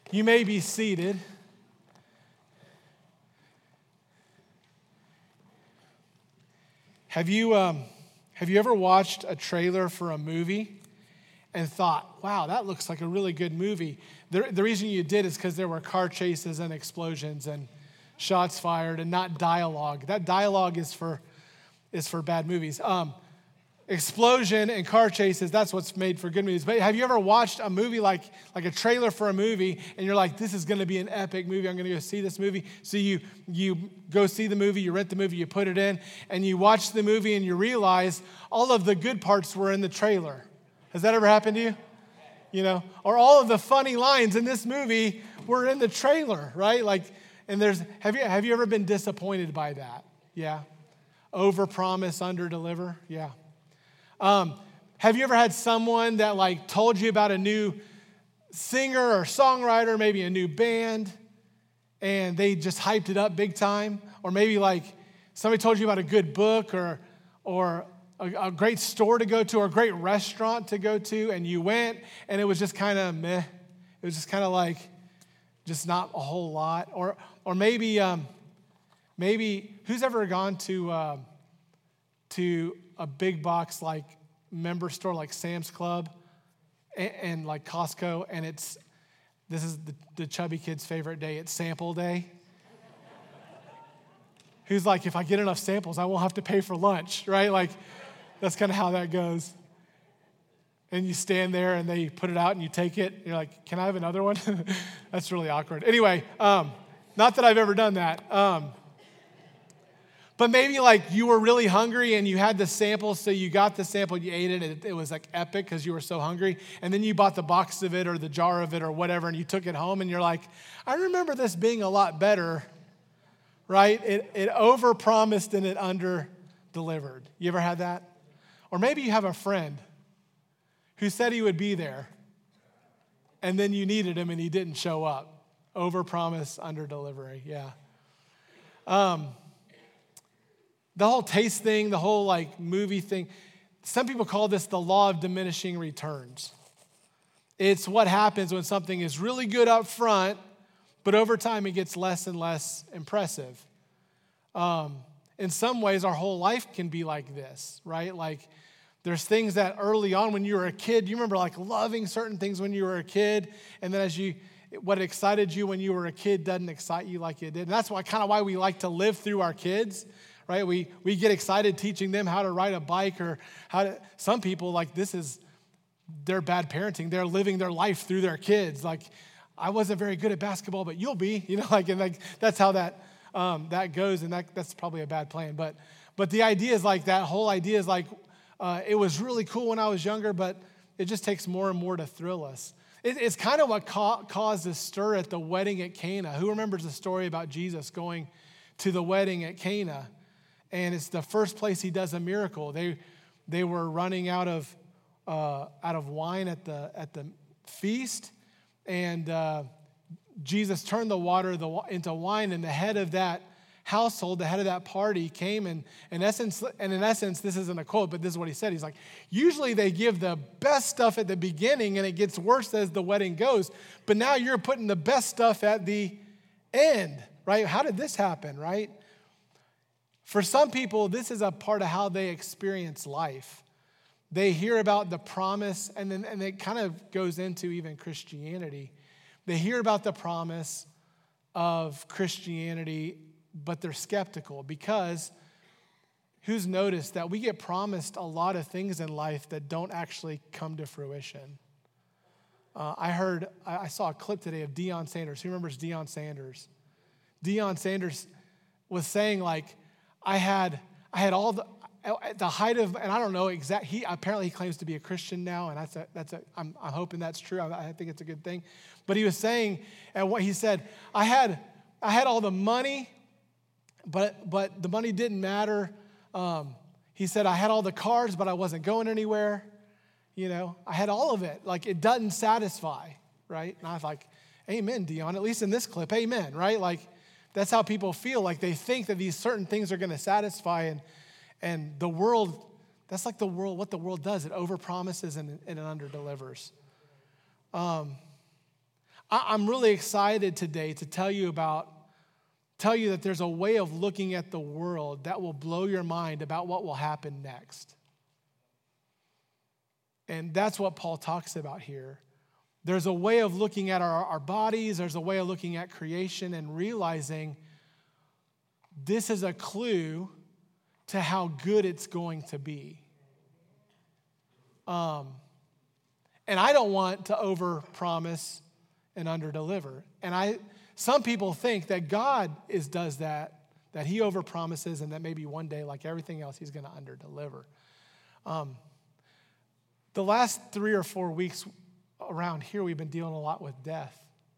You may be seated. Have you ever watched a trailer for a movie and thought, wow, that looks like a really good movie? The reason you did is because there were car chases and explosions and shots fired and not dialogue. That dialogue is for bad movies. Explosion and car chases, that's what's made for good movies. But have you ever watched a movie like a trailer for a movie and you're like, this is going to be an epic movie. I'm going to go see this movie. So you go see the movie, you rent the movie, you put it in, and you watch the movie and you realize all of the good parts were in the trailer. Has that ever happened to you? You know, or all of the funny lines in this movie were in the trailer, right? And have you ever been disappointed by that? Yeah. Overpromise, underdeliver. Yeah. Have you ever had someone that told you about a new singer or songwriter, maybe a new band, and they just hyped it up big time? Or maybe somebody told you about a good book or a great store to go to or a great restaurant to go to, and you went and it was just kind of meh. It was just kind of just not a whole lot. Or maybe who's ever gone to a big box member store like Sam's Club and like Costco, and this is the chubby kid's favorite day. It's sample day. Who's like, if I get enough samples, I won't have to pay for lunch, right? That's kind of how that goes. And you stand there and they put it out and you take it. And you're like, can I have another one? That's really awkward. Anyway, not that I've ever done that. But maybe you were really hungry and you had the sample, so you got the sample, you ate it, and it was epic because you were so hungry. And then you bought the box of it or the jar of it or whatever, and you took it home and you're like, I remember this being a lot better, right? It overpromised and it underdelivered. You ever had that? Or maybe you have a friend who said he would be there, and then you needed him and he didn't show up. Overpromise, underdelivery, yeah. The whole taste thing, the whole movie thing, some people call this the law of diminishing returns. It's what happens when something is really good up front, but over time it gets less and less impressive. In some ways, our whole life can be like this, right? There's things that early on when you were a kid, you remember loving certain things when you were a kid, and then what excited you when you were a kid doesn't excite you like it did. And that's why we like to live through our kids. Right? We get excited teaching them how to ride a bike or some people, this is their bad parenting. They're living their life through their kids. I wasn't very good at basketball, but you'll be, that's how that goes, and that's probably a bad plan. But the idea is that whole idea is it was really cool when I was younger, but it just takes more and more to thrill us. It's kind of what caused a stir at the wedding at Cana. Who remembers the story about Jesus going to the wedding at Cana? And it's the first place he does a miracle. They were running out of wine at the feast, and Jesus turned the water into wine. And the head of that household, the head of that party, came and in essence, this isn't a quote, but this is what he said. He's like, usually they give the best stuff at the beginning, and it gets worse as the wedding goes. But now you're putting the best stuff at the end, right? How did this happen, right? For some people, this is a part of how they experience life. They hear about the promise, and it kind of goes into even Christianity. They hear about the promise of Christianity, but they're skeptical because who's noticed that we get promised a lot of things in life that don't actually come to fruition? I saw a clip today of Deion Sanders. Who remembers Deion Sanders? Deion Sanders was saying I had all the height of, and I don't know exactly. He claims to be a Christian now, and I'm hoping that's true. I think it's a good thing. But he was saying, and what he said, I had all the money, but the money didn't matter. He said I had all the cars, but I wasn't going anywhere. I had all of it. It doesn't satisfy, right? And I was like, amen, Deion. At least in this clip, amen, right? That's how people feel. They think that these certain things are going to satisfy, and the world, that's what the world does. It overpromises and it underdelivers. I'm really excited today to tell you that there's a way of looking at the world that will blow your mind about what will happen next. And that's what Paul talks about here. There's a way of looking at our bodies. There's a way of looking at creation and realizing this is a clue to how good it's going to be. And I don't want to overpromise and underdeliver. And some people think that God does that he overpromises and that maybe one day, like everything else, he's going to underdeliver. The last 3 or 4 weeks around here, we've been dealing a lot with death.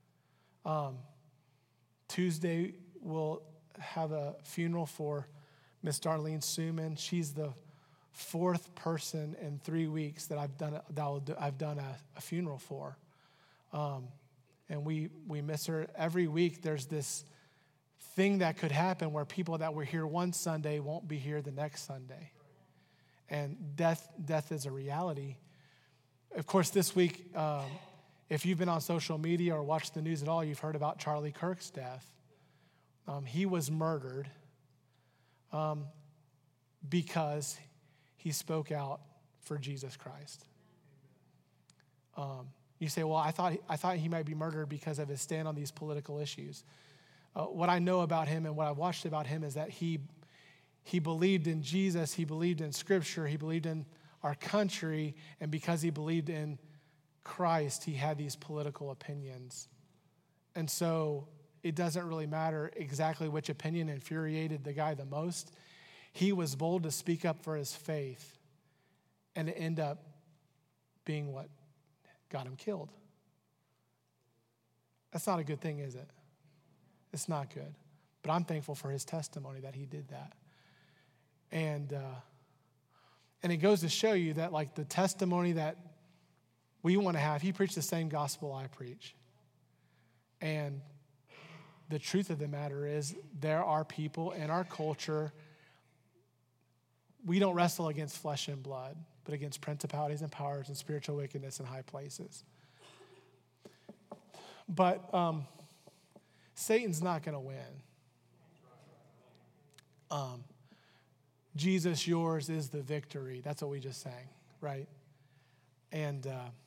Tuesday, we'll have a funeral for Miss Darlene Suman. She's the 4th person in 3 weeks that I've done a funeral for. And we miss her. Every week there's this thing that could happen where people that were here one Sunday won't be here the next Sunday. And death is a reality. Of course, this week, if you've been on social media or watched the news at all, you've heard about Charlie Kirk's death. He was murdered because he spoke out for Jesus Christ. You say, well, I thought he might be murdered because of his stand on these political issues. What I know about him and what I've watched about him is that he believed in Jesus, he believed in Scripture, he believed in our country, and because he believed in Christ, he had these political opinions. And so it doesn't really matter exactly which opinion infuriated the guy the most. He was bold to speak up for his faith, and it ended up being what got him killed. That's not a good thing, is it? It's not good. But I'm thankful for his testimony that he did that. And it goes to show you that, like, the testimony that we want to have, he preached the same gospel I preach. And the truth of the matter is there are people in our culture, we don't wrestle against flesh and blood, but against principalities and powers and spiritual wickedness in high places. But Satan's not going to win. Jesus, yours is the victory. That's what we just sang, right? And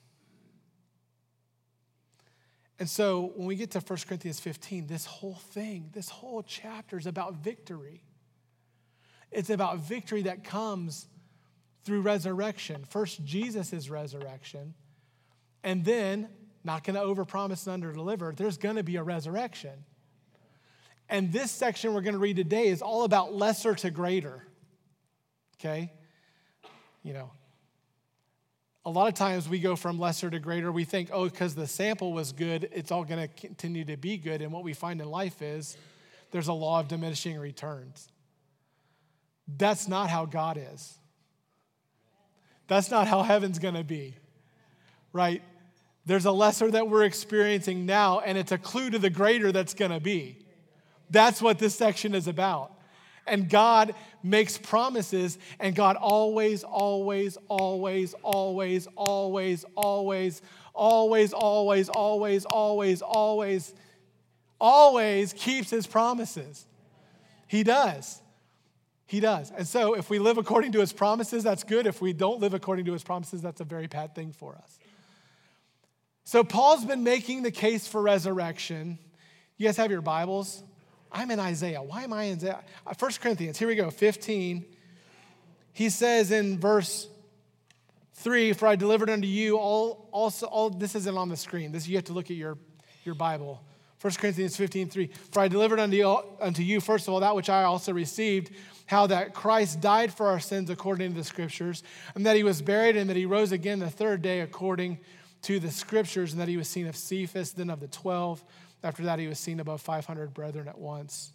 so when we get to 1 Corinthians 15, this whole chapter is about victory. It's about victory that comes through resurrection. First, Jesus' resurrection. And then, not going to overpromise and underdeliver, there's going to be a resurrection. And this section we're going to read today is all about lesser to greater. Okay? You know, a lot of times we go from lesser to greater. We think, oh, because the sample was good, it's all going to continue to be good. And what we find in life is there's a law of diminishing returns. That's not how God is. That's not how heaven's going to be, right? There's a lesser that we're experiencing now, and it's a clue to the greater that's going to be. That's what this section is about. And God makes promises, and God always, always, always, always, always, always, always, always, always, always, always, always keeps his promises. He does. He does. And so if we live according to his promises, that's good. If we don't live according to his promises, that's a very bad thing for us. So Paul's been making the case for resurrection. You guys have your Bibles? I'm in Isaiah. Why am I in Isaiah? 1 Corinthians, here we go, 15. He says in verse 3, for I delivered unto you all this isn't on the screen. You have to look at your Bible. 1 Corinthians 15:3. For I delivered unto you, first of all, that which I also received, how that Christ died for our sins according to the Scriptures, and that he was buried, and that he rose again the third day according to the Scriptures, and that he was seen of Cephas, then of the 12. After that, he was seen above 500 brethren at once.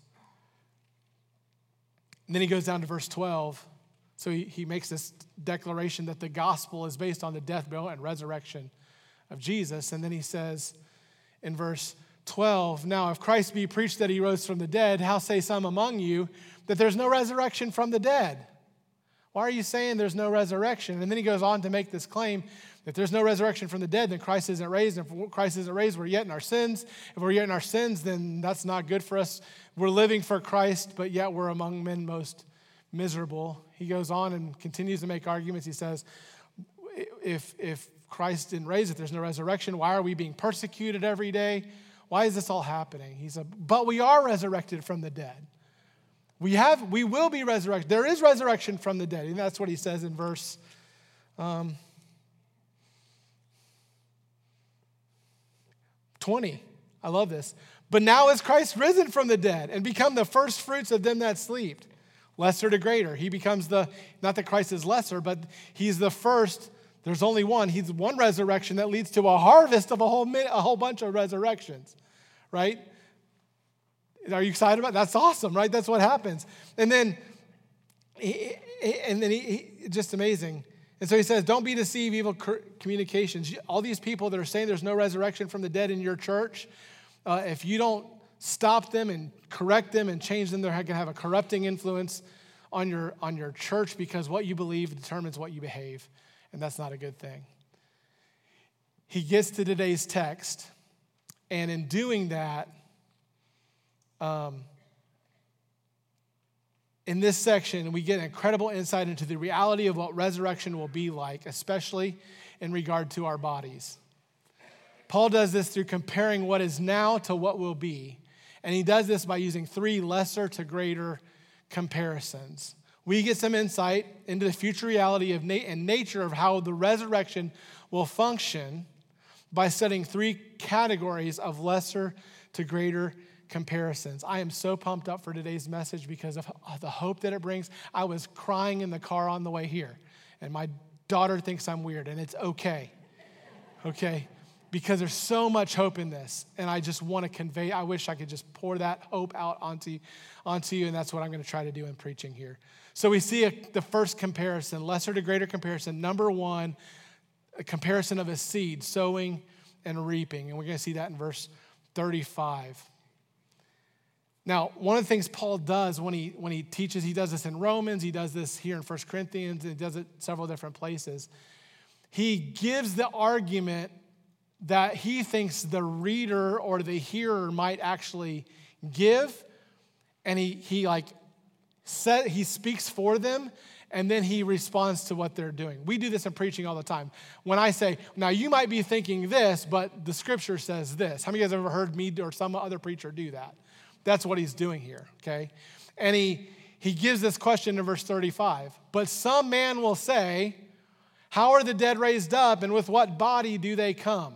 And then he goes down to verse 12. So he makes this declaration that the gospel is based on the death, burial, and resurrection of Jesus. And then he says in verse 12, now if Christ be preached that he rose from the dead, how say some among you that there's no resurrection from the dead? Why are you saying there's no resurrection? And then he goes on to make this claim that there's no resurrection from the dead, then Christ isn't raised. And if Christ isn't raised, we're yet in our sins. If we're yet in our sins, then that's not good for us. We're living for Christ, but yet we're among men most miserable. He goes on and continues to make arguments. He says, if Christ didn't raise it, there's no resurrection. Why are we being persecuted every day? Why is this all happening? He said, but we are resurrected from the dead. We will be resurrected. There is resurrection from the dead. And that's what he says in verse 20. I love this. But now is Christ risen from the dead and become the first fruits of them that sleep. Lesser to greater. He becomes not that Christ is lesser, but he's the first. There's only one. He's one resurrection that leads to a harvest of a whole bunch of resurrections, right? Are you excited about it? That's awesome, right? That's what happens. And then he just amazing. And so he says, don't be deceived, evil communications. All these people that are saying there's no resurrection from the dead in your church, if you don't stop them and correct them and change them, they're going to have a corrupting influence on your church, because what you believe determines what you behave, and that's not a good thing. He gets to today's text, and in doing that, in this section, we get incredible insight into the reality of what resurrection will be like, especially in regard to our bodies. Paul does this through comparing what is now to what will be. And he does this by using 3 lesser to greater comparisons. We get some insight into the future reality of and nature of how the resurrection will function by setting 3 categories of lesser to greater comparisons. I am so pumped up for today's message because of the hope that it brings. I was crying in the car on the way here, and my daughter thinks I'm weird, and it's okay. Okay? Because there's so much hope in this, and I just want to convey. I wish I could just pour that hope out onto you, and that's what I'm going to try to do in preaching here. So we see the first comparison, lesser to greater comparison. Number 1, a comparison of a seed, sowing and reaping, and we're going to see that in verse 35. Now, one of the things Paul does when he teaches, he does this in Romans, he does this here in 1 Corinthians, and he does it several different places. He gives the argument that he thinks the reader or the hearer might actually give, and he speaks for them, and then he responds to what they're doing. We do this in preaching all the time. When I say, now you might be thinking this, but the scripture says this. How many of you guys have ever heard me or some other preacher do that? That's what he's doing here, okay? And he gives this question in verse 35. But some man will say, how are the dead raised up, and with what body do they come?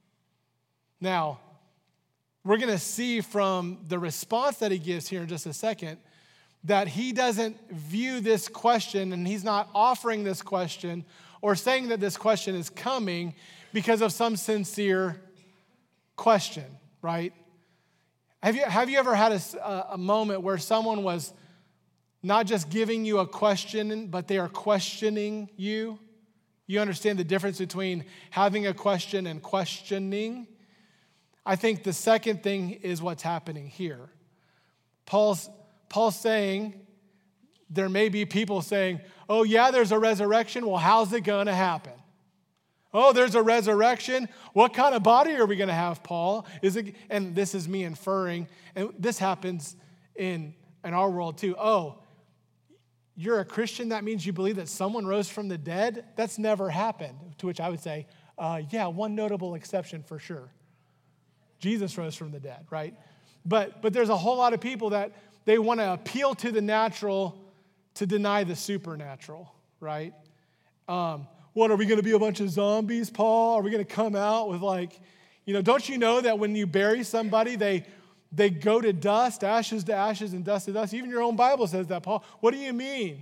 Now, we're going to see from the response that he gives here in just a second that he doesn't view this question, and he's not offering this question or saying that this question is coming because of some sincere question, right? Have you ever had a moment where someone was not just giving you a question, but they are questioning you? You understand the difference between having a question and questioning? I think the second thing is what's happening here. Paul's saying, there may be people saying, oh yeah, there's a resurrection. Well, how's it going to happen? Oh, there's a resurrection. What kind of body are we going to have, Paul? And this is me inferring, and this happens in our world too. Oh, you're a Christian? That means you believe that someone rose from the dead? That's never happened. To which I would say, yeah, one notable exception for sure. Jesus rose from the dead, right? But there's a whole lot of people that they want to appeal to the natural to deny the supernatural, right? What, are we going to be a bunch of zombies, Paul? Are we going to come out with don't you know that when you bury somebody, they go to ashes, and dust to dust? Even your own Bible says that, Paul. What do you mean?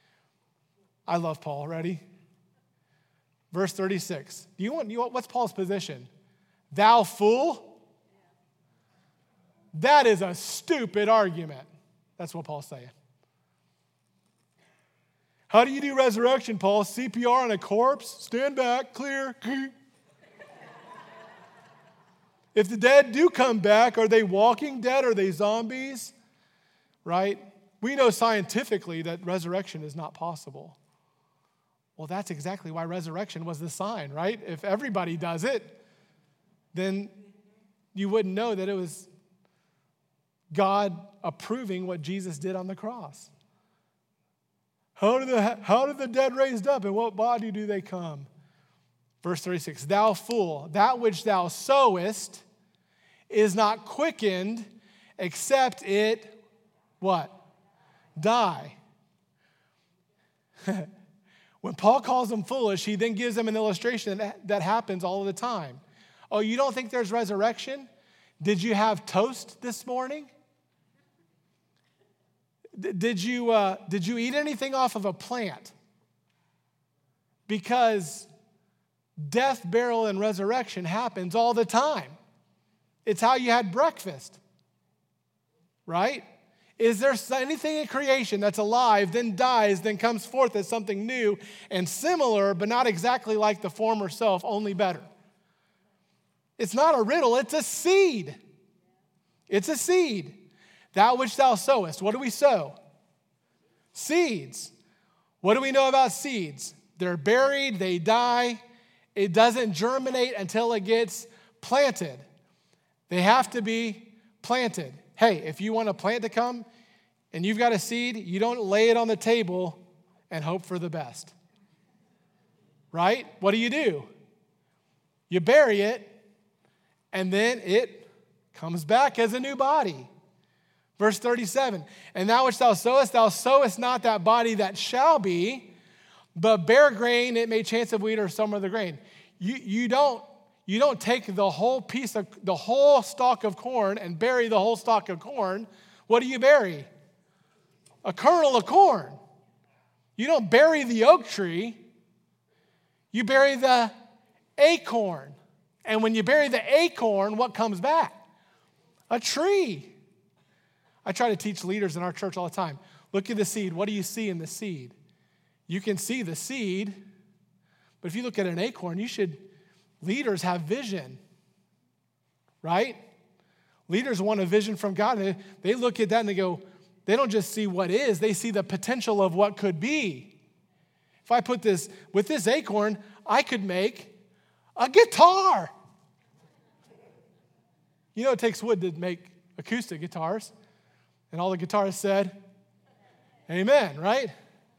I love Paul. Ready? Verse 36. What's Paul's position? Thou fool? That is a stupid argument. That's what Paul's saying. How do you do resurrection, Paul? CPR on a corpse? Stand back, clear. If the dead do come back, are they walking dead? Are they zombies? Right? We know scientifically that resurrection is not possible. Well, that's exactly why resurrection was the sign, right? If everybody does it, then you wouldn't know that it was God approving what Jesus did on the cross. How did the dead raised up? In what body do they come? Verse 36, thou fool, that which thou sowest is not quickened except it, what? Die. When Paul calls them foolish, he then gives them an illustration that happens all the time. Oh, you don't think there's resurrection? Did you have toast this morning? Did you eat anything off of a plant? Because death, burial, and resurrection happens all the time. It's how you had breakfast, right? Is there anything in creation that's alive, then dies, then comes forth as something new and similar, but not exactly like the former self, only better? It's not a riddle, it's a seed. It's a seed. That which thou sowest. What do we sow? Seeds. What do we know about seeds? They're buried, they die. It doesn't germinate until it gets planted. They have to be planted. Hey, if you want a plant to come and you've got a seed, you don't lay it on the table and hope for the best. Right? What do? You bury it, and then it comes back as a new body. Verse 37, and that which thou sowest not that body that shall be, but bare grain, it may chance of wheat or some other grain. You don't take the whole stalk of corn and bury the whole stalk of corn. What do you bury? A kernel of corn. You don't bury the oak tree. You bury the acorn. And when you bury the acorn, what comes back? A tree. I try to teach leaders in our church all the time. Look at the seed. What do you see in the seed? You can see the seed, but if you look at an acorn, leaders have vision, right? Leaders want a vision from God. They look at that and they don't just see what is, they see the potential of what could be. If I put with this acorn, I could make a guitar. You know, it takes wood to make acoustic guitars. And all the guitarists said, amen, right?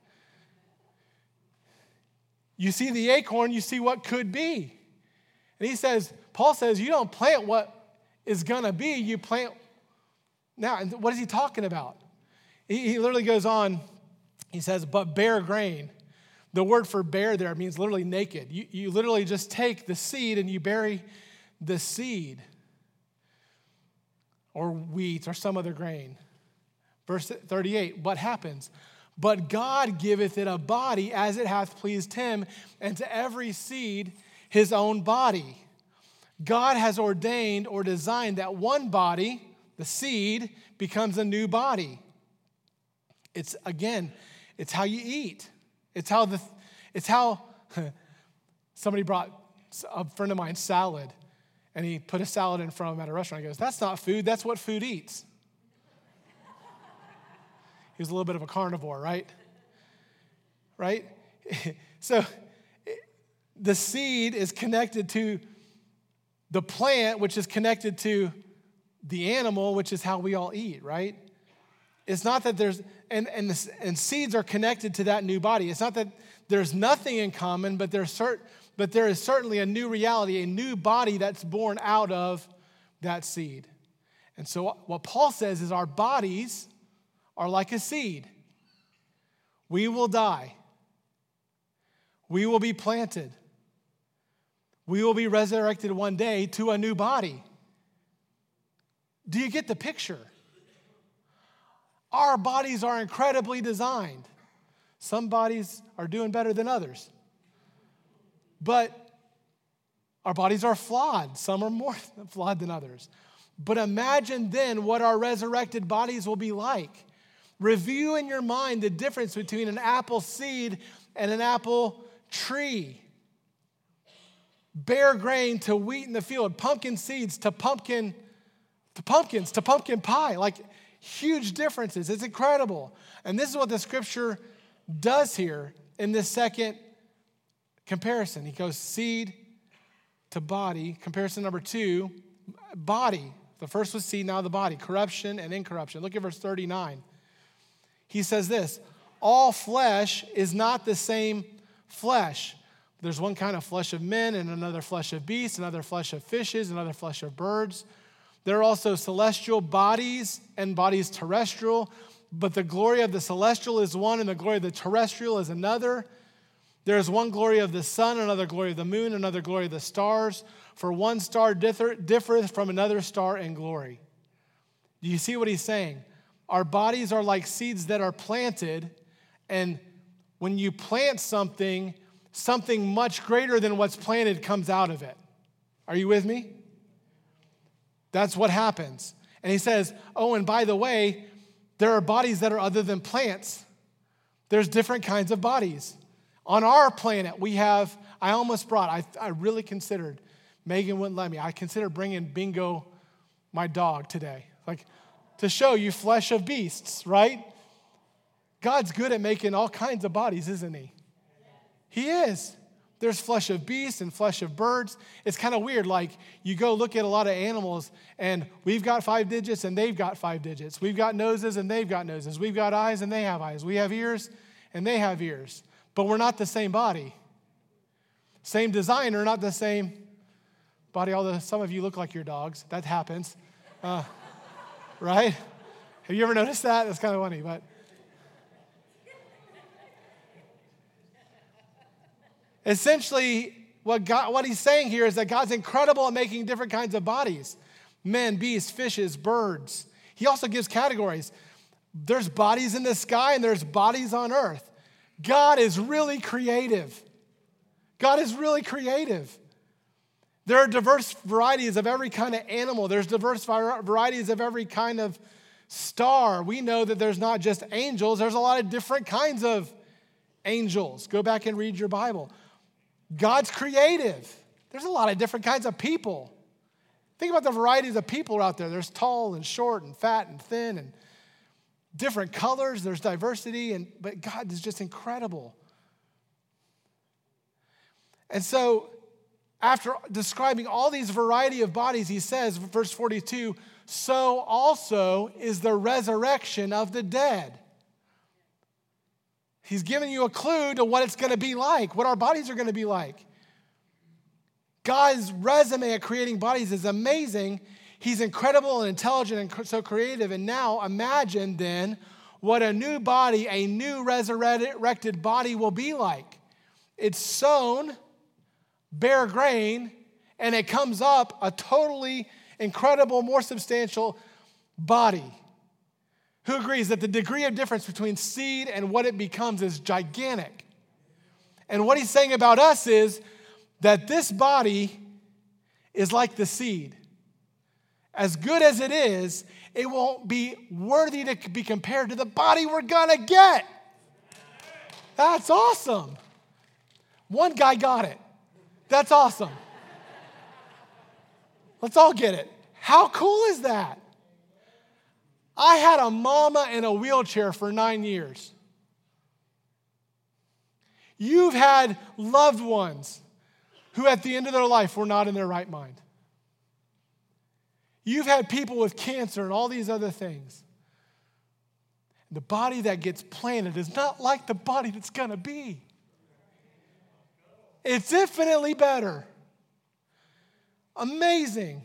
You see the acorn, you see what could be. And Paul says, you don't plant what is going to be, you plant now. And what is he talking about? He literally goes on, he says, but bare grain. The word for bare there means literally naked. You literally just take the seed and you bury the seed or wheat or some other grain. Verse 38, what happens? But God giveth it a body as it hath pleased him, and to every seed his own body. God has ordained or designed that one body, the seed, becomes a new body. It's how you eat. It's how somebody brought a friend of mine salad, and he put a salad in front of him at a restaurant. He goes, that's not food, that's what food eats. He was a little bit of a carnivore, right? Right? So the seed is connected to the plant, which is connected to the animal, which is how we all eat, right? It's not that there's, and seeds are connected to that new body. It's not that there's nothing in common, but there is certainly a new reality, a new body that's born out of that seed. And so what Paul says is our bodies are like a seed. We will die. We will be planted. We will be resurrected one day to a new body. Do you get the picture? Our bodies are incredibly designed. Some bodies are doing better than others. But our bodies are flawed. Some are more flawed than others. But imagine then what our resurrected bodies will be like. Review in your mind the difference between an apple seed and an apple tree. Bare grain to wheat in the field, pumpkin seeds to pumpkins, to pumpkin pie. Like huge differences. It's incredible. And this is what the scripture does here in this second Comparison. He goes seed to body. Comparison number 2, body. The first was seed, now the body. Corruption and incorruption. Look at verse 39. He says this, all flesh is not the same flesh. There's one kind of flesh of men and another flesh of beasts, another flesh of fishes, another flesh of birds. There are also celestial bodies and bodies terrestrial, but the glory of the celestial is one and the glory of the terrestrial is another. There is one glory of the sun, another glory of the moon, another glory of the stars. For one star differeth from another star in glory. Do you see what he's saying? Our bodies are like seeds that are planted, and when you plant something, something much greater than what's planted comes out of it. Are you with me? That's what happens. And he says, oh, and by the way, there are bodies that are other than plants. There's different kinds of bodies. On our planet, we have, I really considered, Megan wouldn't let me, I considered bringing Bingo, my dog, today. Like, to show you flesh of beasts, right? God's good at making all kinds of bodies, isn't he? He is. There's flesh of beasts and flesh of birds. It's kind of weird. Like, you go look at a lot of animals, and we've got 5 digits, and they've got 5 digits. We've got noses, and they've got noses. We've got eyes, and they have eyes. We have ears, and they have ears. But we're not the same body. Same designer, not the same body, although some of you look like your dogs. That happens. Right? Have you ever noticed that? That's kind of funny, but... Essentially, what he's saying here is that God's incredible at making different kinds of bodies. Men, beasts, fishes, birds. He also gives categories. There's bodies in the sky and there's bodies on earth. God is really creative. God is really creative. There are diverse varieties of every kind of animal. There's diverse varieties of every kind of star. We know that there's not just angels. There's a lot of different kinds of angels. Go back and read your Bible. God's creative. There's a lot of different kinds of people. Think about the varieties of people out there. There's tall and short and fat and thin and different colors. There's diversity, but God is just incredible. And so, after describing all these variety of bodies, he says, verse 42, so also is the resurrection of the dead. He's giving you a clue to what it's going to be like, what our bodies are going to be like. God's resume at creating bodies is amazing. He's incredible and intelligent and so creative. And now imagine then what a new body, a new resurrected body will be like. It's sown, bare grain, and it comes up a totally incredible, more substantial body. Who agrees that the degree of difference between seed and what it becomes is gigantic? And what he's saying about us is that this body is like the seed. As good as it is, it won't be worthy to be compared to the body we're gonna get. That's awesome. One guy got it. That's awesome. Let's all get it. How cool is that? I had a mama in a wheelchair for 9 years. You've had loved ones who at the end of their life were not in their right mind. You've had people with cancer and all these other things. The body that gets planted is not like the body that's going to be. It's infinitely better. Amazing.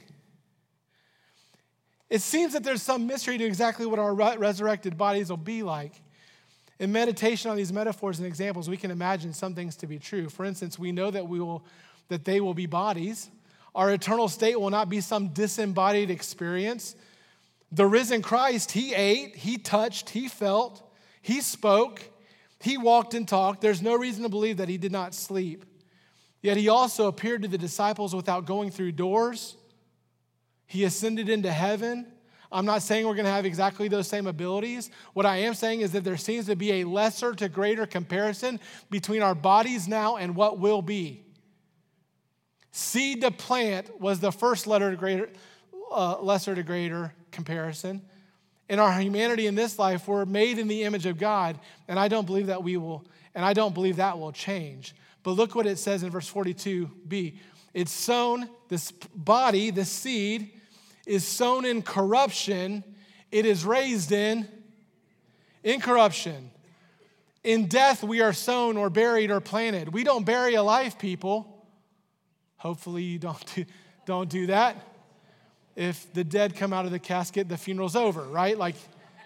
It seems that there's some mystery to exactly what our resurrected bodies will be like. In meditation on these metaphors and examples, we can imagine some things to be true. For instance, we know that they will be bodies. Our eternal state will not be some disembodied experience. The risen Christ, he ate, he touched, he felt, he spoke, he walked and talked. There's no reason to believe that he did not sleep. Yet he also appeared to the disciples without going through doors. He ascended into heaven. I'm not saying we're going to have exactly those same abilities. What I am saying is that there seems to be a lesser to greater comparison between our bodies now and what will be. Seed to plant was the first lesser to greater comparison. In our humanity in this life, we're made in the image of God, and I don't believe that that will change. But look what it says in verse 42b. It's sown, this body, this seed, is sown in corruption. It is raised in incorruption. In death, we are sown or buried or planted. We don't bury a life, people. Hopefully you don't do that. If the dead come out of the casket, the funeral's over, right? Like,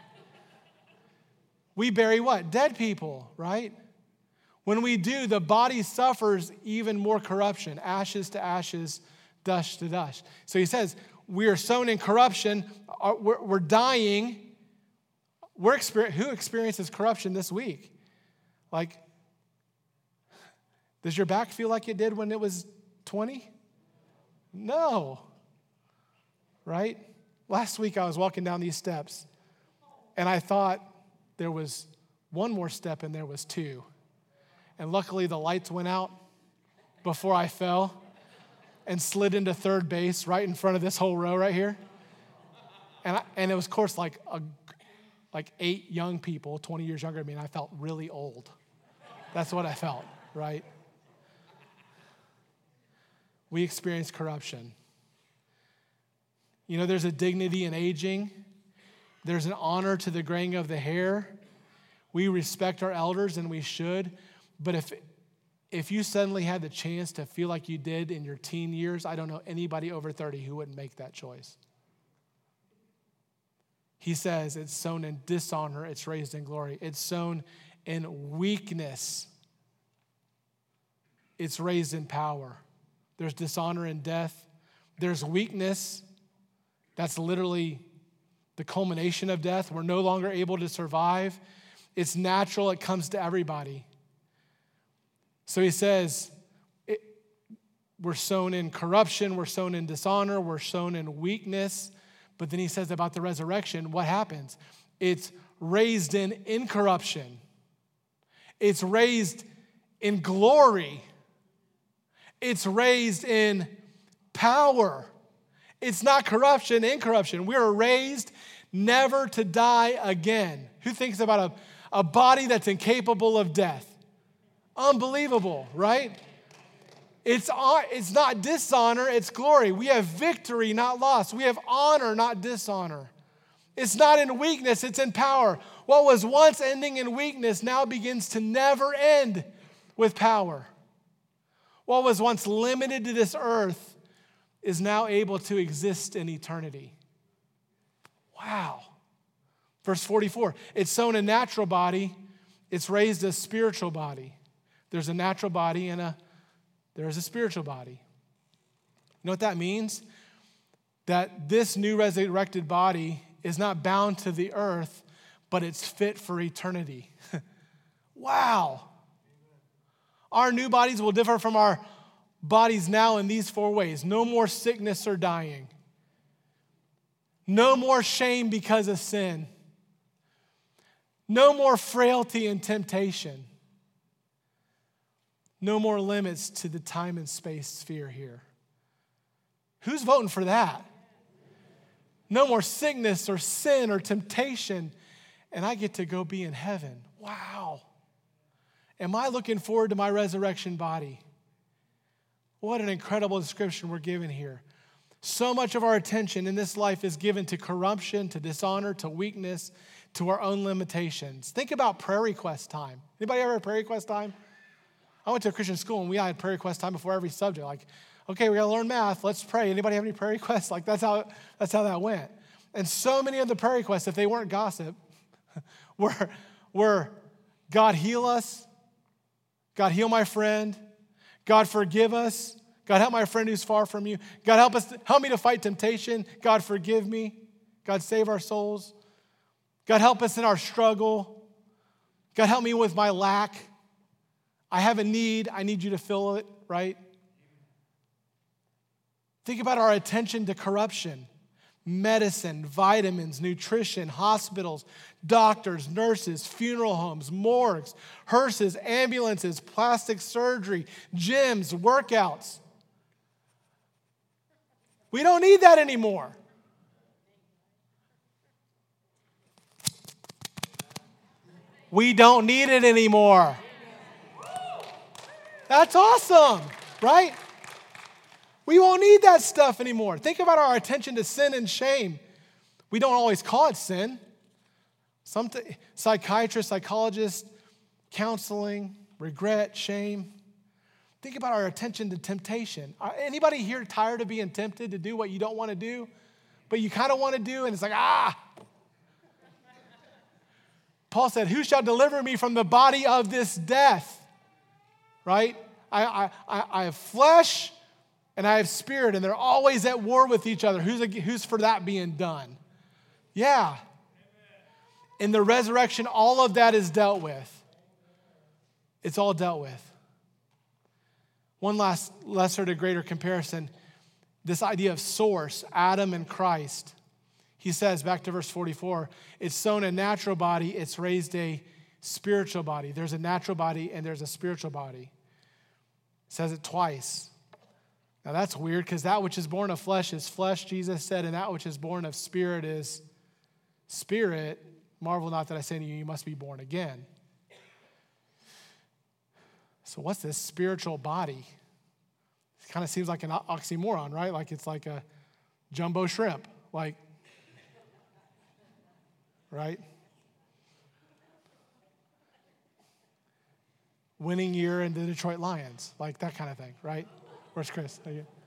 we bury what? Dead people, right? When we do, the body suffers even more corruption, ashes to ashes, dust to dust. So he says, we are sown in corruption. We're dying. Who experiences corruption this week? Like, does your back feel like it did when it was 20? No. Right? Last week I was walking down these steps, and I thought there was one more step and there was two. And luckily the lights went out before I fell and slid into third base right in front of this whole row right here. And it was, of course, like 8 young people, 20 years younger than me, and I felt really old. That's what I felt, right? We experience corruption. You know, there's a dignity in aging. There's an honor to the graying of the hair. We respect our elders, and we should. But if you suddenly had the chance to feel like you did in your teen years, I don't know anybody over 30 who wouldn't make that choice. He says it's sown in dishonor, it's raised in glory. It's sown in weakness, it's raised in power. There's dishonor and death. There's weakness. That's literally the culmination of death. We're no longer able to survive. It's natural. It comes to everybody. So he says, we're sown in corruption. We're sown in dishonor. We're sown in weakness. But then he says about the resurrection, what happens? It's raised in incorruption. It's raised in glory. It's raised in power. It's not corruption, incorruption. We are raised never to die again. Who thinks about a body that's incapable of death? Unbelievable, right? It's not dishonor, it's glory. We have victory, not loss. We have honor, not dishonor. It's not in weakness, it's in power. What was once ending in weakness now begins to never end with power. What was once limited to this earth is now able to exist in eternity. Wow. Verse 44, it's sown a natural body, it's raised a spiritual body. There's a natural body and there is a spiritual body. You know what that means? That this new resurrected body is not bound to the earth, but it's fit for eternity. Wow. Our new bodies will differ from our bodies now in these 4 ways. No more sickness or dying. No more shame because of sin. No more frailty and temptation. No more limits to the time and space sphere here. Who's voting for that? No more sickness or sin or temptation, and I get to go be in heaven. Wow. Am I looking forward to my resurrection body? What an incredible description we're given here. So much of our attention in this life is given to corruption, to dishonor, to weakness, to our own limitations. Think about prayer request time. Anybody ever have prayer request time? I went to a Christian school and we had prayer request time before every subject. Like, okay, we got to learn math. Let's pray. Anybody have any prayer requests? Like, that's how that went. And so many of the prayer requests, if they weren't gossip, were God heal us, God heal my friend, God forgive us, God help my friend who's far from you, God help me to fight temptation, God forgive me, God save our souls, God help us in our struggle, God help me with my lack, I have a need, I need you to fill it, right? Think about our attention to corruption. Medicine, vitamins, nutrition, hospitals, doctors, nurses, funeral homes, morgues, hearses, ambulances, plastic surgery, gyms, workouts. We don't need that anymore. We don't need it anymore. That's awesome, right? We won't need that stuff anymore. Think about our attention to sin and shame. We don't always call it sin. Some psychiatrists, psychologists, counseling, regret, shame. Think about our attention to temptation. Anybody here tired of being tempted to do what you don't want to do, but you kind of want to do, and it's like, Paul said, who shall deliver me from the body of this death? Right? I have flesh and I have spirit, and they're always at war with each other. Who's for that being done? Yeah. In the resurrection, all of that is dealt with. It's all dealt with. One last lesser to greater comparison, this idea of source, Adam and Christ. He says, back to verse 44, it's sown a natural body, it's raised a spiritual body. There's a natural body and there's a spiritual body. It says it twice. Now that's weird because that which is born of flesh is flesh, Jesus said, and that which is born of spirit is spirit. Marvel not that I say to you, you must be born again. So what's this spiritual body? It kind of seems like an oxymoron, right? Like it's like a jumbo shrimp, like, right? Winning year in the Detroit Lions, like that kind of thing, right? Where's Chris?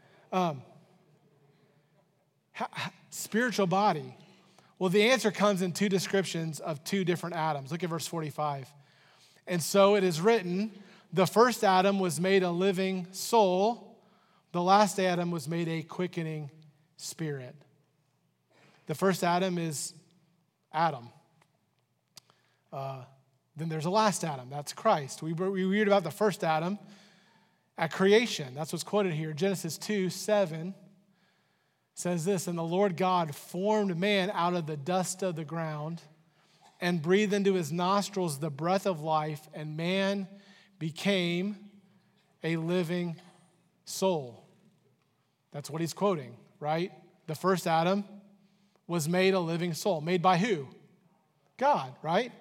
Spiritual body. Well, the answer comes in two descriptions of two different Adams. Look at verse 45. And so it is written, the first Adam was made a living soul. The last Adam was made a quickening spirit. The first Adam is Adam. Then there's a last Adam. That's Christ. We read about the first Adam at creation. That's what's quoted here. Genesis 2:7 says this, and the Lord God formed man out of the dust of the ground and breathed into his nostrils the breath of life, and man became a living soul. That's what he's quoting, right? The first Adam was made a living soul. Made by who? God, right?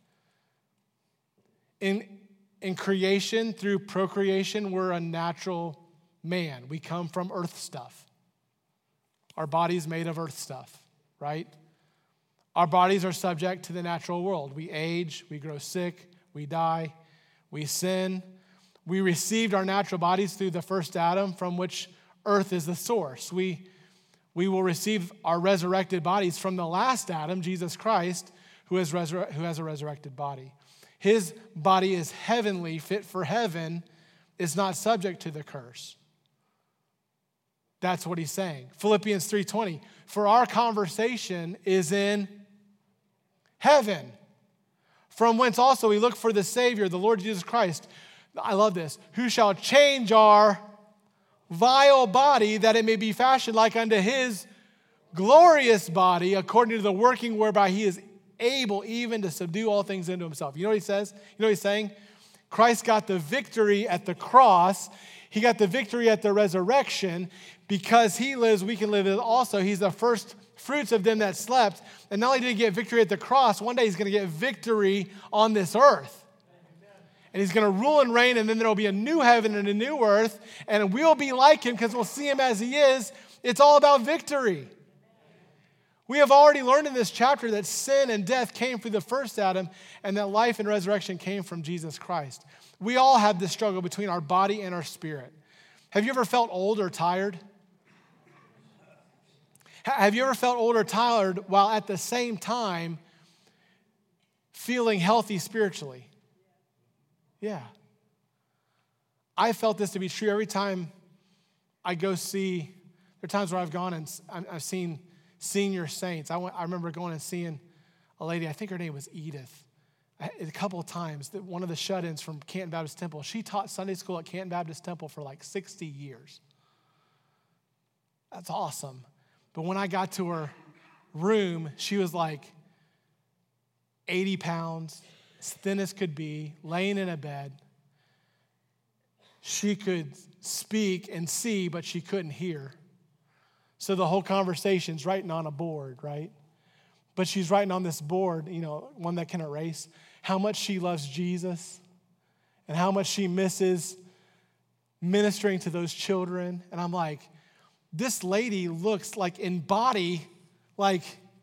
In creation, through procreation, we're a natural man. We come from earth stuff. Our body's made of earth stuff, right? Our bodies are subject to the natural world. We age, we grow sick, we die, we sin. We received our natural bodies through the first Adam, from which earth is the source. We will receive our resurrected bodies from the last Adam, Jesus Christ, who has a resurrected body. His body is heavenly, fit for heaven, is not subject to the curse. That's what he's saying. Philippians 3:20, for our conversation is in heaven, from whence also we look for the Savior, the Lord Jesus Christ. I love this. Who shall change our vile body that it may be fashioned like unto his glorious body, according to the working whereby he is able even to subdue all things into himself. You know what he says? You know what he's saying? Christ got the victory at the cross. He got the victory at the resurrection. Because he lives, we can live also. He's the first fruits of them that slept. And not only did he get victory at the cross, one day he's going to get victory on this earth. And he's going to rule and reign, and then there will be a new heaven and a new earth, and we'll be like him because we'll see him as he is. It's all about victory. We have already learned in this chapter that sin and death came through the first Adam, and that life and resurrection came from Jesus Christ. We all have this struggle between our body and our spirit. Have you ever felt old or tired? Have you ever felt old or tired while at the same time feeling healthy spiritually? Yeah. I felt this to be true every time I go see, there are times where I've gone and I've seen senior saints. I remember going and seeing a lady, I think her name was Edith, a couple of times, that one of the shut-ins from Canton Baptist Temple. She taught Sunday school at Canton Baptist Temple for like 60 years. That's awesome. But when I got to her room, she was like 80 pounds, as thin as could be, laying in a bed. She could speak and see, but she couldn't hear. So the whole conversation's writing on a board, right? But she's writing on this board, one that can erase, how much she loves Jesus and how much she misses ministering to those children. And I'm like, this lady looks like in body, like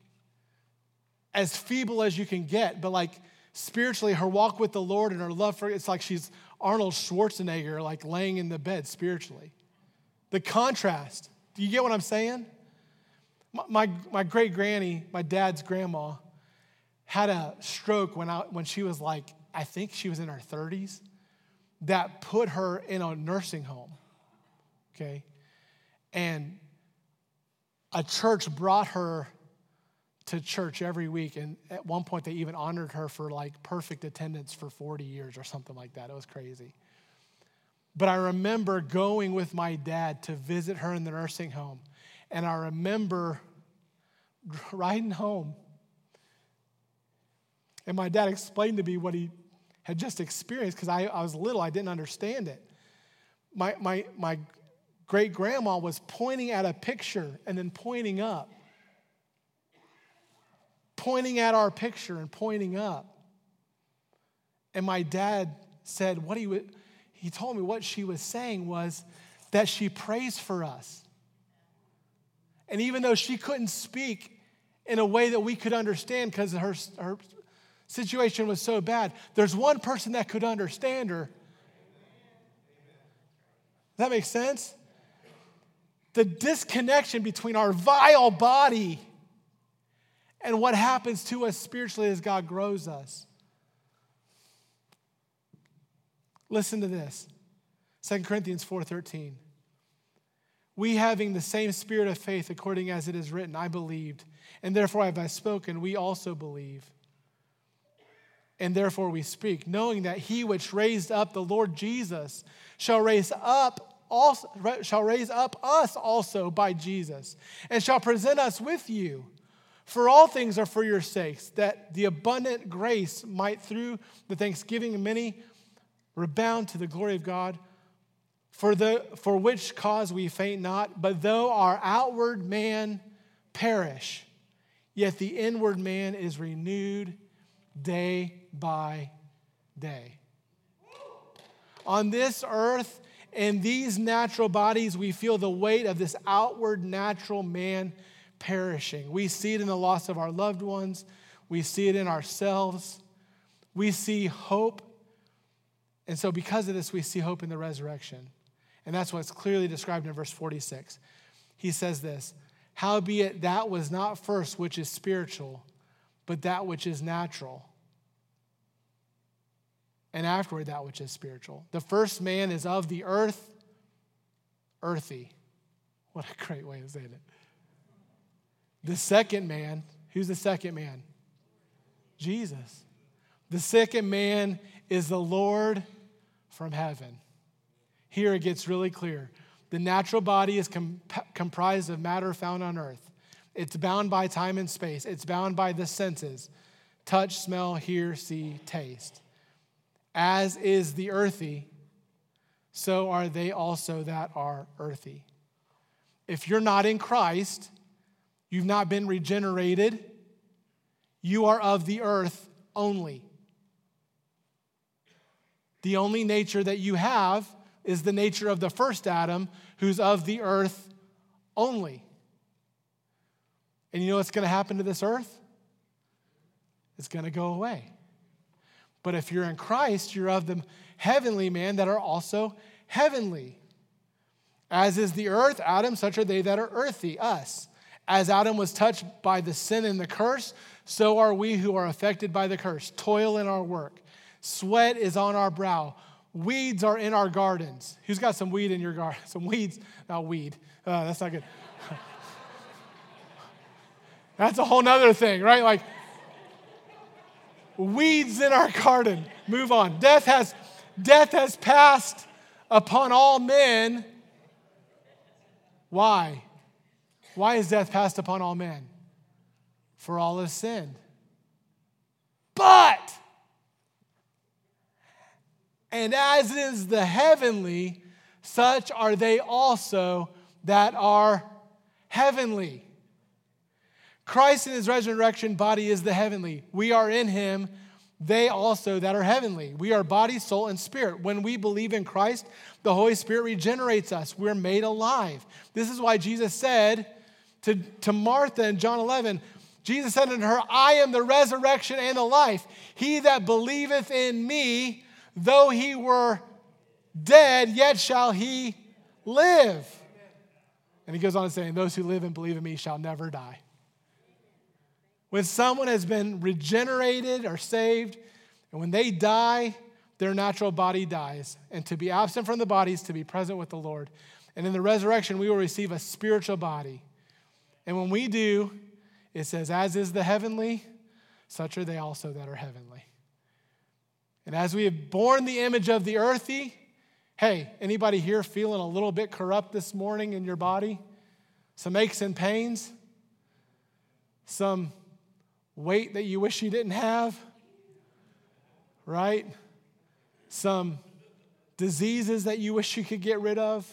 as feeble as you can get, but like spiritually, her walk with the Lord and her love for it's like she's Arnold Schwarzenegger, like laying in the bed spiritually. The contrast. Do you get what I'm saying? My great granny, my dad's grandma, had a stroke when she was like, I think she was in her 30s, that put her in a nursing home. Okay? And a church brought her to church every week. And at one point, they even honored her for like perfect attendance for 40 years or something like that. It was crazy. But I remember going with my dad to visit her in the nursing home. And I remember riding home. And my dad explained to me what he had just experienced because I was little. I didn't understand it. My great-grandma was pointing at a picture and then pointing up. Pointing at our picture and pointing up. And my dad said, he told me what she was saying was that she prays for us. And even though she couldn't speak in a way that we could understand because her situation was so bad, there's one person that could understand her. Does that make sense? The disconnection between our vile body and what happens to us spiritually as God grows us. Listen to this. 2 Corinthians 4:13. We having the same spirit of faith according as it is written, I believed, and therefore have I spoken, we also believe. And therefore we speak, knowing that he which raised up the Lord Jesus shall raise up us also by Jesus, and shall present us with you. For all things are for your sakes, that the abundant grace might through the thanksgiving of many rebound to the glory of God, for which cause we faint not, but though our outward man perish, yet the inward man is renewed day by day. On this earth, in these natural bodies, we feel the weight of this outward natural man perishing. We see it in the loss of our loved ones. We see it in ourselves. We see hope. And so because of this, we see hope in the resurrection. And that's what's clearly described in verse 46. He says this, howbeit that was not first which is spiritual, but that which is natural. And afterward that which is spiritual. The first man is of the earth, earthy. What a great way of saying it. The second man, who's the second man? Jesus. The second man is the Lord from heaven. Here it gets really clear. The natural body is comprised of matter found on earth. It's bound by time and space. It's bound by the senses. Touch, smell, hear, see, taste. As is the earthy, so are they also that are earthy. If you're not in Christ, you've not been regenerated, you are of the earth only. The only nature that you have is the nature of the first Adam, who's of the earth only. And you know what's going to happen to this earth? It's going to go away. But if you're in Christ, you're of the heavenly man that are also heavenly. As is the earth, Adam, such are they that are earthy, us. As Adam was touched by the sin and the curse, so are we who are affected by the curse. Toil in our work. Sweat is on our brow. Weeds are in our gardens. Who's got some weed in your garden? Some weeds. Not weed. That's not good. That's a whole nother thing, right? Like, weeds in our garden. Move on. Death has passed upon all men. Why? Why is death passed upon all men? For all have sinned. But, and as is the heavenly, such are they also that are heavenly. Christ in his resurrection body is the heavenly. We are in him, they also that are heavenly. We are body, soul, and spirit. When we believe in Christ, the Holy Spirit regenerates us. We're made alive. This is why Jesus said to Martha in John 11, Jesus said unto her, I am the resurrection and the life. He that believeth in me, though he were dead, yet shall he live. And he goes on to say, and those who live and believe in me shall never die. When someone has been regenerated or saved, and when they die, their natural body dies. And to be absent from the body is to be present with the Lord. And in the resurrection, we will receive a spiritual body. And when we do, it says, as is the heavenly, such are they also that are heavenly. And as we have borne the image of the earthy, hey, anybody here feeling a little bit corrupt this morning in your body? Some aches and pains? Some weight that you wish you didn't have? Right? Some diseases that you wish you could get rid of?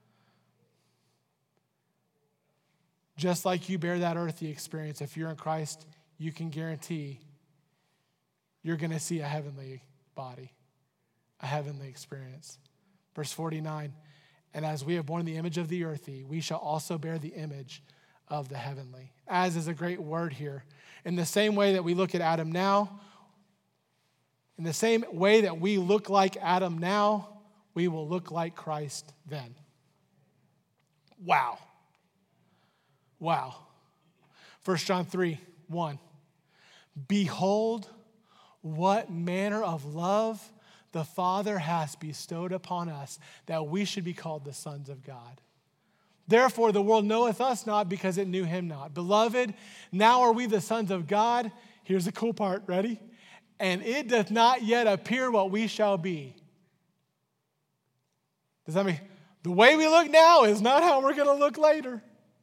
Just like you bear that earthly experience, if you're in Christ, you can guarantee you're going to see a heavenly body, a heavenly experience. Verse 49, and as we have borne the image of the earthy, we shall also bear the image of the heavenly. As is a great word here. In the same way that we look at Adam now, in the same way that we look like Adam now, we will look like Christ then. Wow. Wow. 1 John 3:1. Behold, what manner of love the Father has bestowed upon us, that we should be called the sons of God. Therefore, the world knoweth us not, because it knew him not. Beloved, now are we the sons of God. Here's the cool part. Ready? And it doth not yet appear what we shall be. Does that mean the way we look now is not how we're going to look later?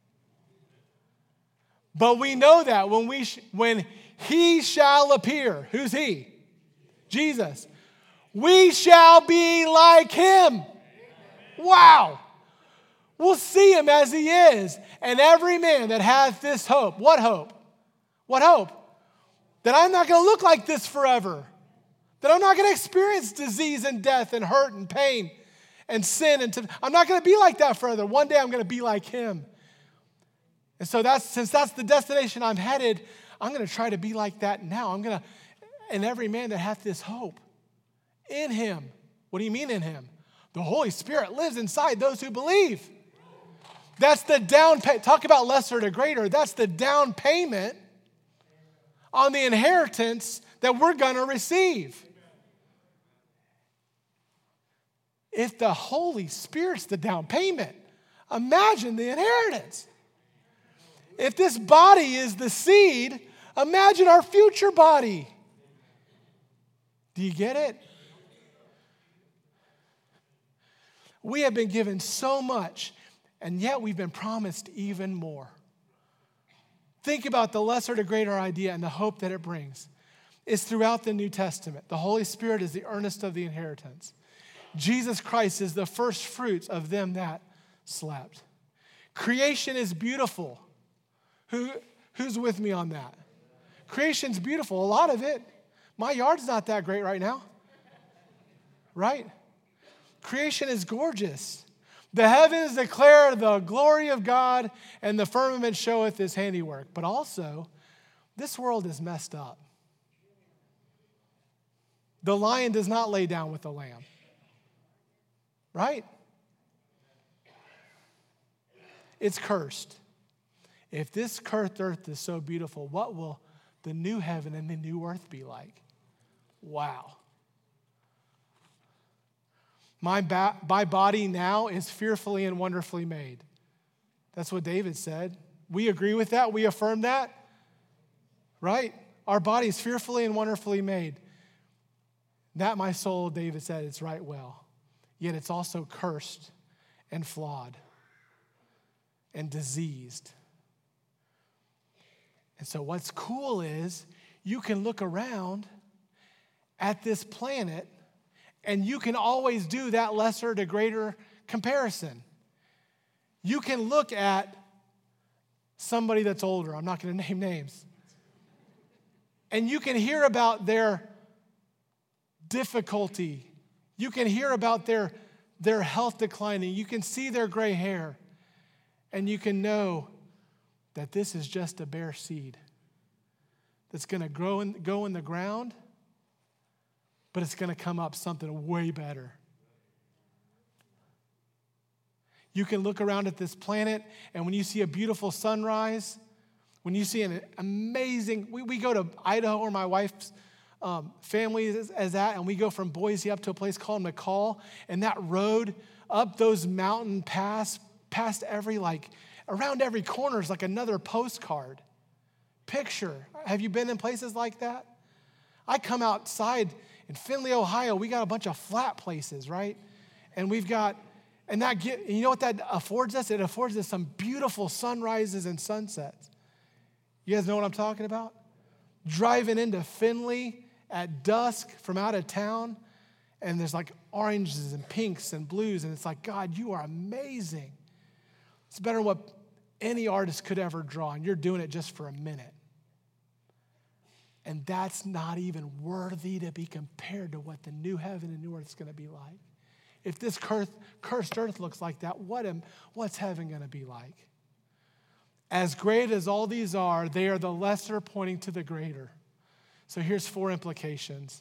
But we know that when he shall appear, who's he? Jesus. We shall be like him. Wow. We'll see him as he is. And every man that hath this hope. What hope? What hope? That I'm not going to look like this forever. That I'm not going to experience disease and death and hurt and pain and sin. I'm not going to be like that forever. One day I'm going to be like him. And so since that's the destination I'm headed, I'm going to try to be like that now. And every man that hath this hope in him. What do you mean in him? The Holy Spirit lives inside those who believe. That's the down payment. Talk about lesser to greater. That's the down payment on the inheritance that we're going to receive. If the Holy Spirit's the down payment, imagine the inheritance. If this body is the seed, imagine our future body. Do you get it? We have been given so much, and yet we've been promised even more. Think about the lesser to greater idea and the hope that it brings. It's throughout the New Testament. The Holy Spirit is the earnest of the inheritance. Jesus Christ is the first fruits of them that slept. Creation is beautiful. Who's with me on that? Creation's beautiful, a lot of it. My yard's not that great right now. Right? Creation is gorgeous. The heavens declare the glory of God, and the firmament showeth his handiwork. But also, this world is messed up. The lion does not lay down with the lamb. Right? It's cursed. If this cursed earth is so beautiful, what will the new heaven and the new earth be like? Wow. My body now is fearfully and wonderfully made. That's what David said. We agree with that. We affirm that. Right? Our body is fearfully and wonderfully made. That my soul, David said, it's right well. Yet it's also cursed and flawed and diseased. And so what's cool is you can look around at this planet and you can always do that lesser to greater comparison. You can look at somebody that's older. I'm not going to name names. And you can hear about their difficulty. You can hear about their health declining. You can see their gray hair. And you can know that this is just a bare seed that's going to go in the ground, but it's going to come up something way better. You can look around at this planet, and when you see a beautiful sunrise, when you see an amazing, we go to Idaho where my wife's family is at, and we go from Boise up to a place called McCall, and that road up those mountain past around every corner is like another postcard picture. Have you been in places like that? I come outside in Findlay, Ohio, we got a bunch of flat places, right? And you know what that affords us? It affords us some beautiful sunrises and sunsets. You guys know what I'm talking about? Driving into Findlay at dusk from out of town, and there's like oranges and pinks and blues, and it's like, God, you are amazing. It's better than what any artist could ever draw, and you're doing it just for a minute. And that's not even worthy to be compared to what the new heaven and new earth is going to be like. If this cursed earth looks like that, what's heaven going to be like? As great as all these are, they are the lesser pointing to the greater. So here's 4 implications.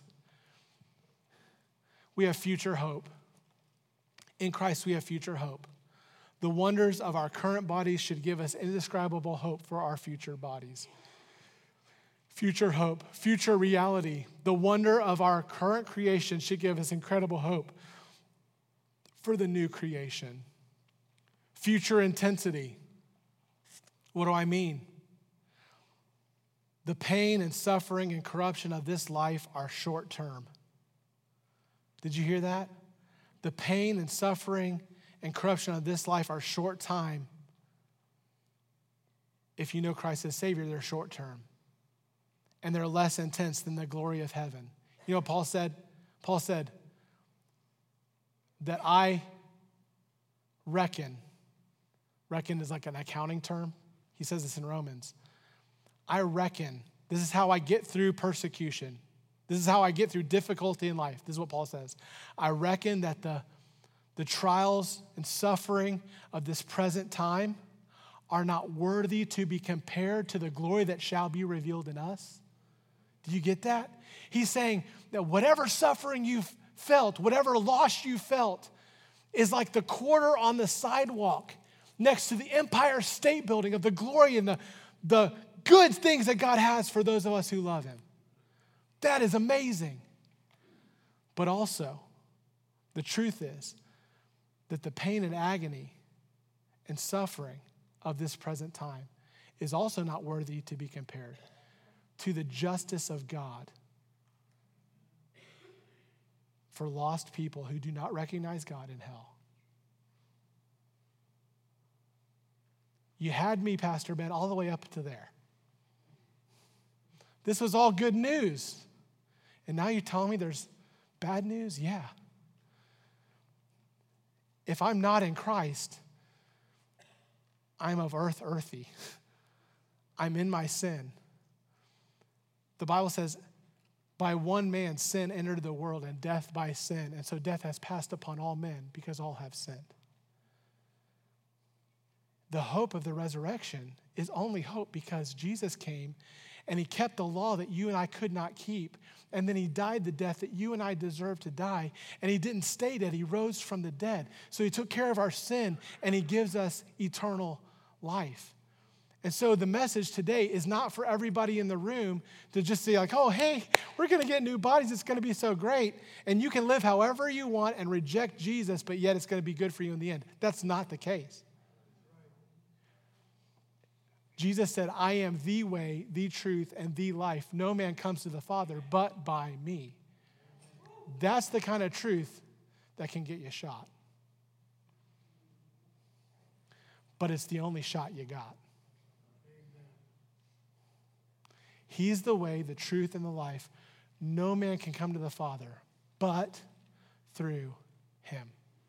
We have future hope. In Christ, we have future hope. The wonders of our current bodies should give us indescribable hope for our future bodies. Future hope, future reality. The wonder of our current creation should give us incredible hope for the new creation. Future intensity. What do I mean? The pain and suffering and corruption of this life are short term. Did you hear that? The pain and suffering and corruption of this life are short time. If you know Christ as Savior, they're short term. And they're less intense than the glory of heaven. You know what Paul said? Paul said that I reckon is like an accounting term. He says this in Romans. I reckon, this is how I get through persecution. This is how I get through difficulty in life. This is what Paul says. I reckon that the trials and suffering of this present time are not worthy to be compared to the glory that shall be revealed in us. Do you get that? He's saying that whatever suffering you've felt, whatever loss you felt, is like the quarter on the sidewalk next to the Empire State Building of the glory and the good things that God has for those of us who love him. That is amazing. But also, the truth is that the pain and agony and suffering of this present time is also not worthy to be compared to the justice of God for lost people who do not recognize God in hell. You had me, Pastor Ben, all the way up to there. This was all good news. And now you're telling me there's bad news? Yeah. If I'm not in Christ, I'm of earthy. I'm in my sin. The Bible says, by one man sin entered the world, and death by sin. And so death has passed upon all men because all have sinned. The hope of the resurrection is only hope because Jesus came and he kept the law that you and I could not keep. And then he died the death that you and I deserve to die. And he didn't stay dead. He rose from the dead. So he took care of our sin and he gives us eternal life. And so the message today is not for everybody in the room to just say like, oh, hey, we're going to get new bodies. It's going to be so great. And you can live however you want and reject Jesus, but yet it's going to be good for you in the end. That's not the case. Jesus said, I am the way, the truth, and the life. No man comes to the Father but by me. That's the kind of truth that can get you shot. But it's the only shot you got. He's the way, the truth, and the life. No man can come to the Father but through him.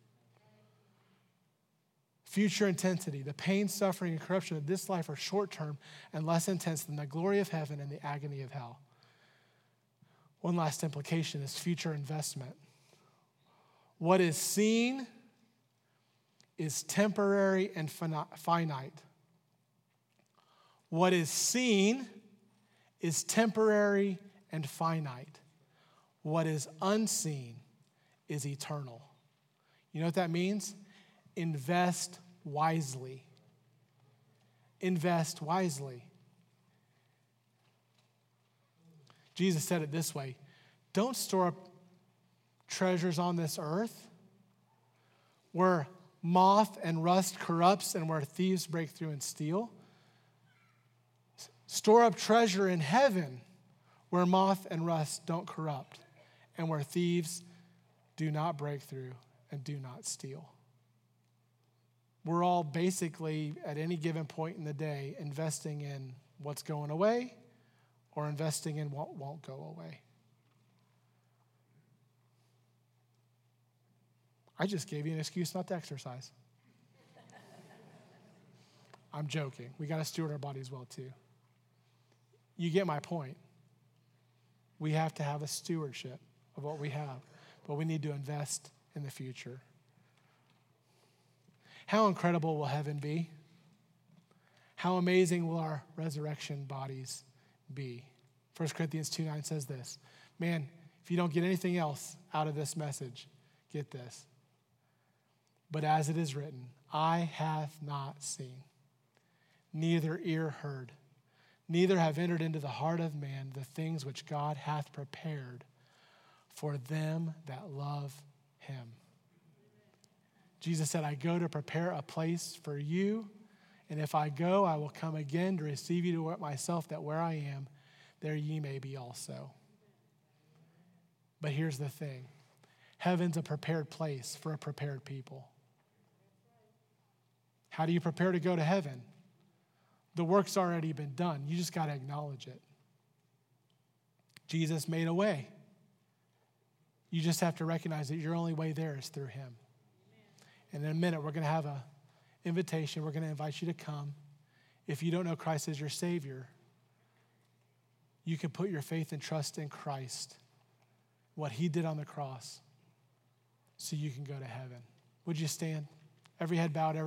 Future intensity, the pain, suffering, and corruption of this life are short-term and less intense than the glory of heaven and the agony of hell. One last implication is future investment. What is seen is temporary and finite. What is seen is temporary and finite. What is unseen is eternal. You know what that means? Invest wisely. Invest wisely. Jesus said it this way: don't store up treasures on this earth where moth and rust corrupts and where thieves break through and steal. Store up treasure in heaven where moth and rust don't corrupt and where thieves do not break through and do not steal. We're all basically at any given point in the day investing in what's going away or investing in what won't go away. I just gave you an excuse not to exercise. I'm joking. We got to steward our bodies well too. You get my point. We have to have a stewardship of what we have, but we need to invest in the future. How incredible will heaven be? How amazing will our resurrection bodies be? 1 Corinthians 2:9 says this. Man, if you don't get anything else out of this message, get this. But as it is written, eye hath not seen, neither ear heard, neither have entered into the heart of man the things which God hath prepared for them that love him. Jesus said, I go to prepare a place for you, and if I go, I will come again to receive you to myself, that where I am, there ye may be also. But here's the thing. Heaven's a prepared place for a prepared people. How do you prepare to go to heaven? The work's already been done. You just got to acknowledge it. Jesus made a way. You just have to recognize that your only way there is through him. And in a minute, we're going to have an invitation. We're going to invite you to come. If you don't know Christ as your Savior, you can put your faith and trust in Christ, what he did on the cross, so you can go to heaven. Would you stand? Every head bowed, every